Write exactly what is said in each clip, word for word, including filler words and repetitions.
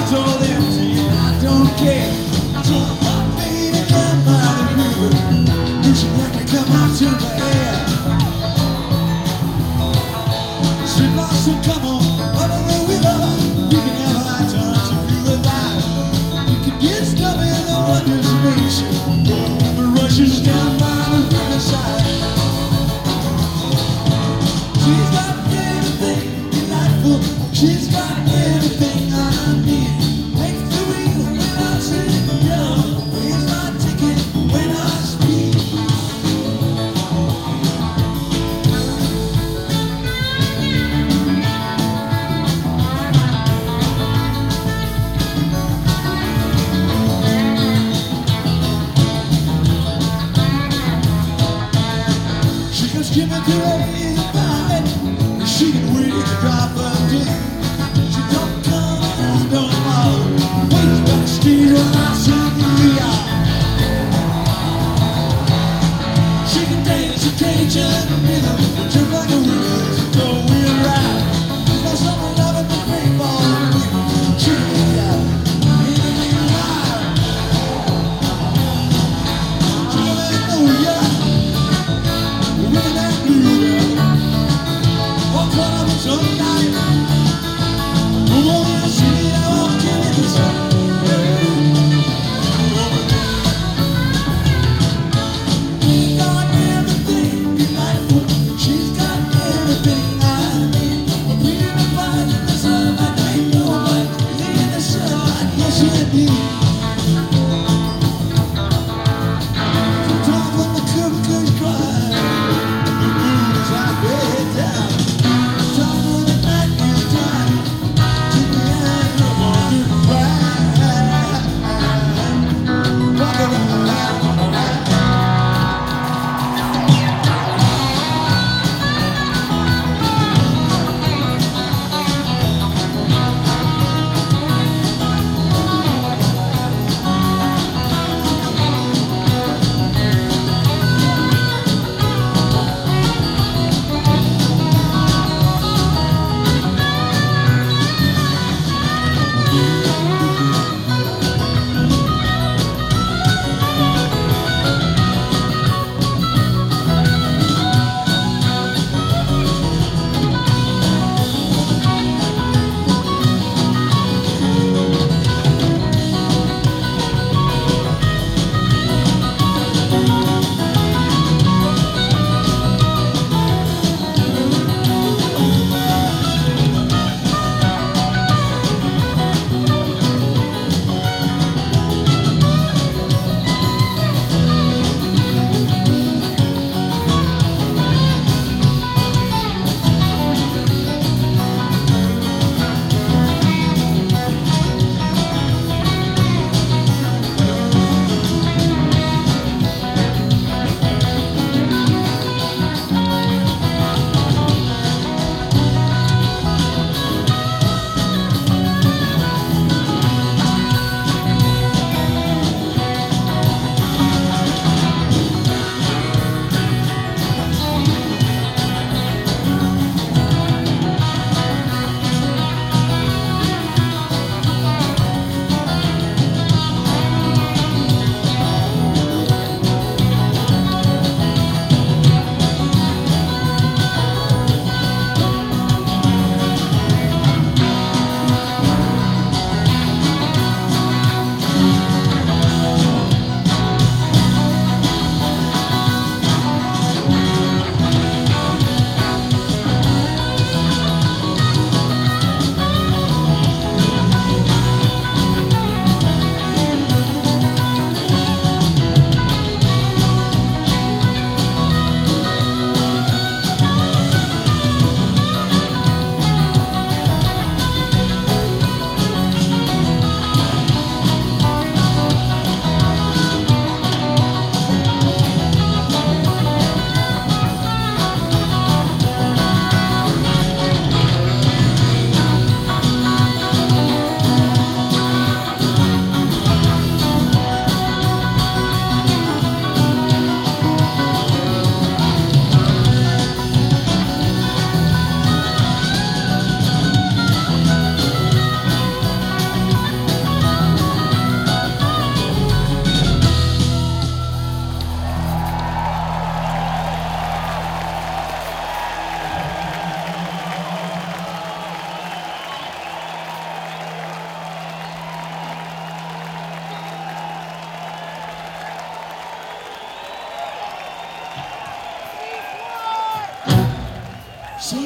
heart's all empty and I don't care. So my baby down by the river, wishing I could come out to my hair. Sweet blossom, come on, run away with us. We can have high times if you revive. You can get stuck in the wonders of nature. The river rushes down by the riverside. She's got everything delightful. She's got everything I need. Makes the wheel when I'm sitting down.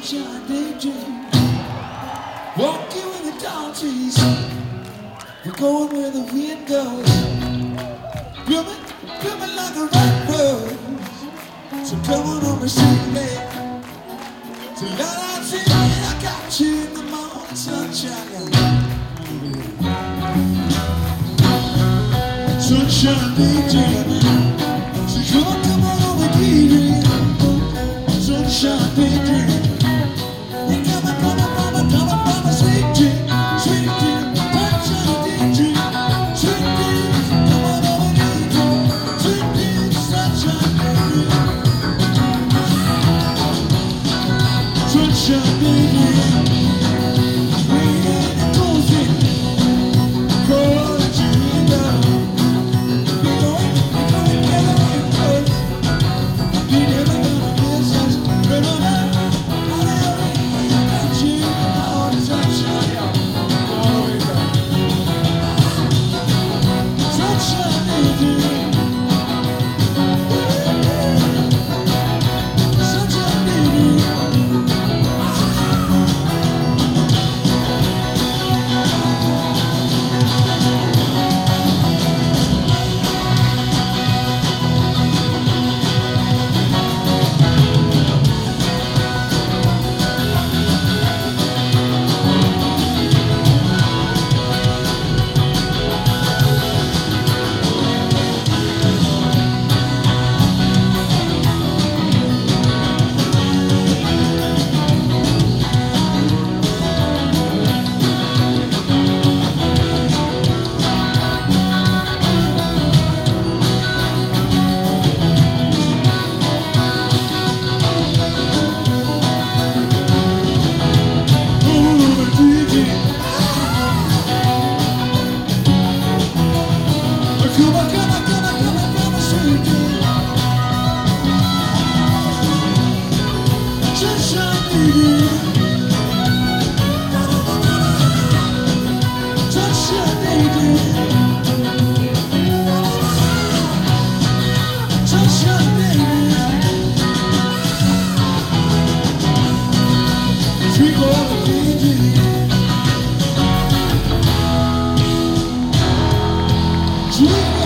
sunshine daydream. Walking with the tall trees, we're going where the wind goes. Blooming, blooming like a red rose. So come on over, sweet babe. Tonight I'm singing, I got you in the morning sunshine. Sunshine daydream. So come on, come on over, daydream. Sunshine daydream. Come on, come on, come on, come on, come on, sweet dream, sweet dream. Sunshine daydream, sweet dream. Come on over, daydream, sweet dream. Sunshine daydream. Sunshine daydream. Waiting and closing, calling you down. We going, we going together in close. We never gonna miss us. Run on out, out of I got you on the sunshine. All the way back. Sunshine daydream. Sunshine daydream. Come on, come on, come on, come on, come on, sweet dream. Sunshine daydream. Sunshine daydream. Sunshine daydream. Sweet little daydream. Sweet